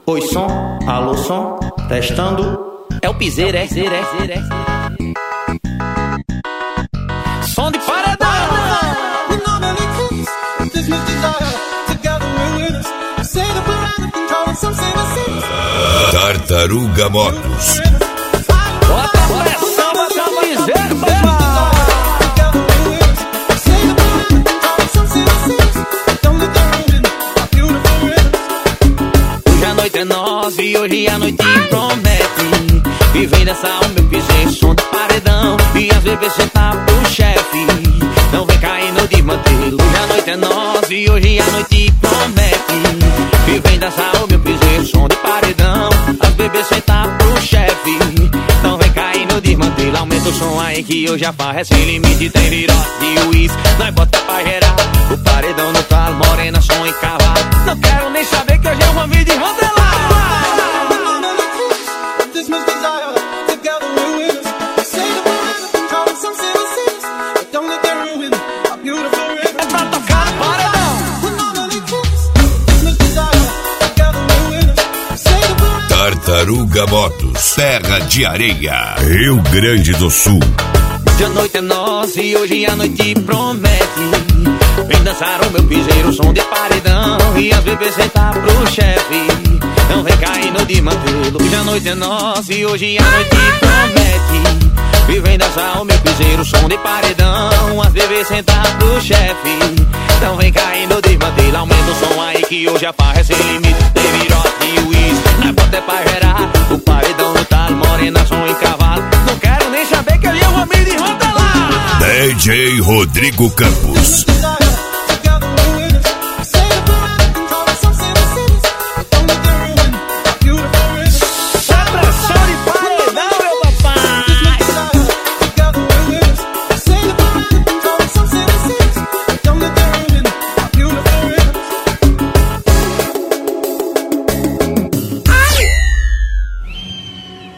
Oi, som, alô, som, testando. É o piseiro, é? Som de paredão. Tartaruga Motos. Bota pressão, bota o piseiro, hoje a noite é nossa e hoje a noite promete. E vem dançar o meu piseiro, som de paredão. E às vezes sentar pro chefe, não vem caindo de mantelo. Hoje a noite é nossa e hoje a noite promete. E vem dançar o meu piseiro, som de paredão. Às vezes sentar pro chefe, não vem caindo de mantelo. Aumenta o som aí que hoje a farra é sem limite. Tem virote de uísque, nós bota pra gerar. O paredão no talo, morena, som e cavalo. Não quero nem saber que hoje eu vou me desmantelar. Tartaruga Motos, Terra de Areia, Rio Grande do Sul. Hoje a noite é nossa e hoje a noite promete. Vem dançar o meu piseiro, som de paredão. E às vezes sentar pro chefe, não vem caindo de mantelo. Hoje a noite é nossa e hoje a noite promete. E vem dançar o meu piseiro, som de paredão. Às vezes sentar pro chefe, não vem caindo de mantelo. Aumenta o som aí que hoje a farra é sem limite. Tem virote e uísque, nós bota é pra gerar. O paredão no talo, morena, som e cavalo. Não quero nem saber que ali eu vou me desmantelar. DJ Rodrigo Campos.